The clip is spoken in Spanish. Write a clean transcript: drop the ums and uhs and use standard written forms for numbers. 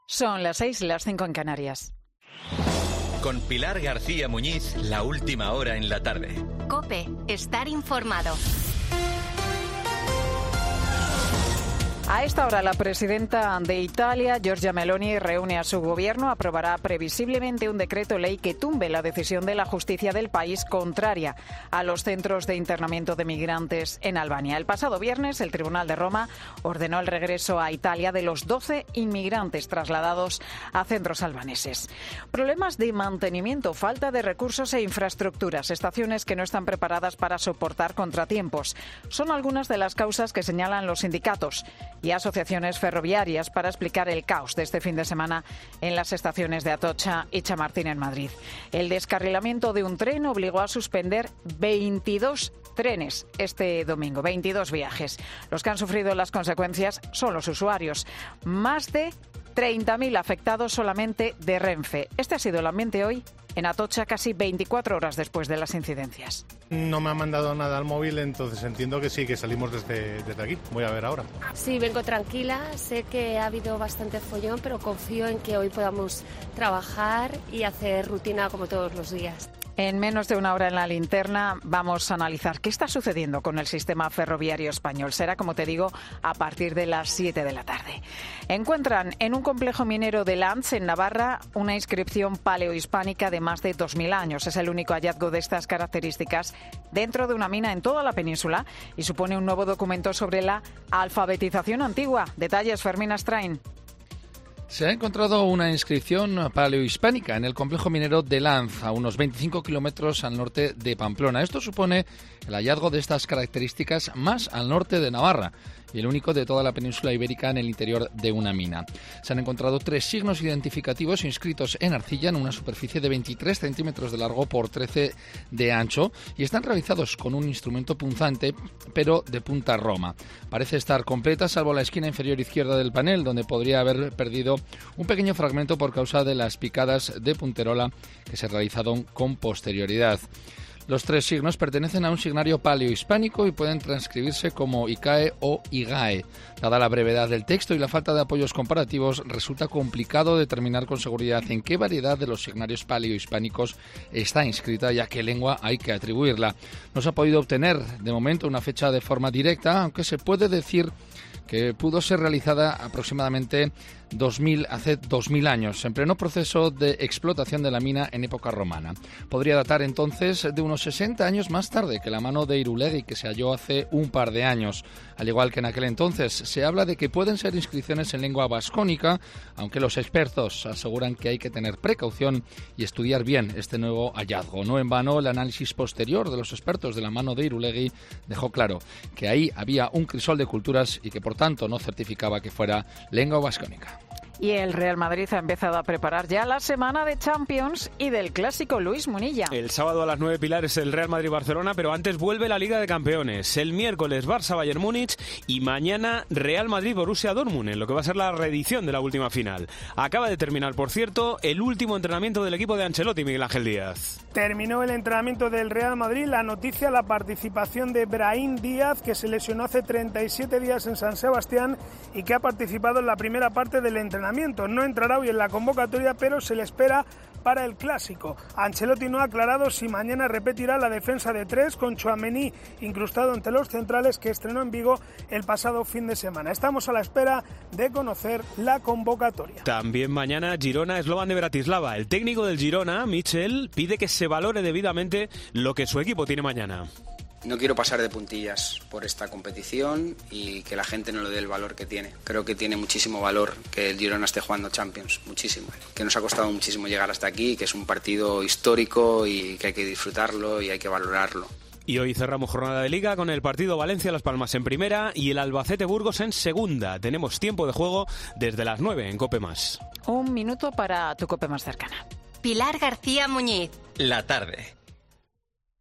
Son las 6, las 5 en Canarias. Con Pilar García Muñiz, la última hora en la tarde. COPE, estar informado. A esta hora, la presidenta de Italia, Giorgia Meloni, reúne a su gobierno. Aprobará previsiblemente un decreto ley que tumbe la decisión de la justicia del país contraria a los centros de internamiento de migrantes en Albania. El pasado viernes, el Tribunal de Roma ordenó el regreso a Italia de los 12 inmigrantes trasladados a centros albaneses. Problemas de mantenimiento, falta de recursos e infraestructuras, estaciones que no están preparadas para soportar contratiempos. Son algunas de las causas que señalan los sindicatos y asociaciones ferroviarias para explicar el caos de este fin de semana en las estaciones de Atocha y Chamartín en Madrid. El descarrilamiento de un tren obligó a suspender 22 trenes este domingo, 22 viajes. Los que han sufrido las consecuencias son los usuarios. Más de 30.000 afectados solamente de Renfe. Este ha sido el ambiente hoy en Atocha, casi 24 horas después de las incidencias. No me ha mandado nada al móvil, entonces entiendo que sí, que salimos desde aquí. Voy a ver ahora. Sí, vengo tranquila. Sé que ha habido bastante follón, pero confío en que hoy podamos trabajar y hacer rutina como todos los días. En menos de una hora en la linterna vamos a analizar qué está sucediendo con el sistema ferroviario español. Será, como te digo, a partir de las 7 de la tarde. Encuentran en un complejo minero de Lanz, en Navarra, una inscripción paleohispánica de más de 2.000 años. Es el único hallazgo de estas características dentro de una mina en toda la península y supone un nuevo documento sobre la alfabetización antigua. Detalles, Fermín Astrain. Se ha encontrado una inscripción paleohispánica en el complejo minero de Lanz, a unos 25 kilómetros al norte de Pamplona. Esto supone el hallazgo de estas características más al norte de Navarra y el único de toda la península ibérica en el interior de una mina. Se han encontrado 3 signos identificativos inscritos en arcilla en una superficie de 23 centímetros de largo por 13 de ancho y están realizados con un instrumento punzante, pero de punta roma. Parece estar completa, salvo la esquina inferior izquierda del panel, donde podría haber perdido un pequeño fragmento por causa de las picadas de punterola que se realizaron con posterioridad. Los 3 signos pertenecen a un signario paleohispánico y pueden transcribirse como ICAE o IGAE. Dada la brevedad del texto y la falta de apoyos comparativos, resulta complicado determinar con seguridad en qué variedad de los signarios paleohispánicos está inscrita y a qué lengua hay que atribuirla. No se ha podido obtener de momento una fecha de forma directa, aunque se puede decir que pudo ser realizada aproximadamente hace 2.000 años, en pleno proceso de explotación de la mina en época romana. Podría datar entonces de unos 60 años más tarde que la mano de Irulegui, que se halló hace un par de años. Al igual que en aquel entonces, se habla de que pueden ser inscripciones en lengua vascónica, aunque los expertos aseguran que hay que tener precaución y estudiar bien este nuevo hallazgo. No en vano, el análisis posterior de los expertos de la mano de Irulegui dejó claro que ahí había un crisol de culturas y que por tanto no certificaba que fuera lengua vascónica. Y el Real Madrid ha empezado a preparar ya la semana de Champions y del clásico. Luis Munilla. El sábado a las 9, Pilar, es el Real Madrid-Barcelona, pero antes vuelve la Liga de Campeones. El miércoles Barça-Bayern Múnich y mañana Real Madrid-Borussia Dortmund, en lo que va a ser la reedición de la última final. Acaba de terminar, por cierto, el último entrenamiento del equipo de Ancelotti, Miguel Ángel Díaz. Terminó el entrenamiento del Real Madrid. La noticia, la participación de Brahim Díaz, que se lesionó hace 37 días en San Sebastián y que ha participado en la primera parte del entrenamiento. No entrará hoy en la convocatoria, pero se le espera para el clásico. Ancelotti no ha aclarado si mañana repetirá la defensa de 3 con Tchouaméni incrustado entre los centrales, que estrenó en Vigo el pasado fin de semana. Estamos a la espera de conocer la convocatoria. También mañana Girona Slovan de Bratislava. El técnico del Girona, Michel, pide que se valore debidamente lo que su equipo tiene mañana. No quiero pasar de puntillas por esta competición y que la gente no le dé el valor que tiene. Creo que tiene muchísimo valor que el Girona esté jugando Champions, muchísimo. Que nos ha costado muchísimo llegar hasta aquí, que es un partido histórico y que hay que disfrutarlo y hay que valorarlo. Y hoy cerramos jornada de Liga con el partido Valencia-Las Palmas en primera y el Albacete-Burgos en segunda. Tenemos tiempo de juego desde las 9 en COPE+. Un minuto para tu COPE más cercana. Pilar García Muñiz. La tarde.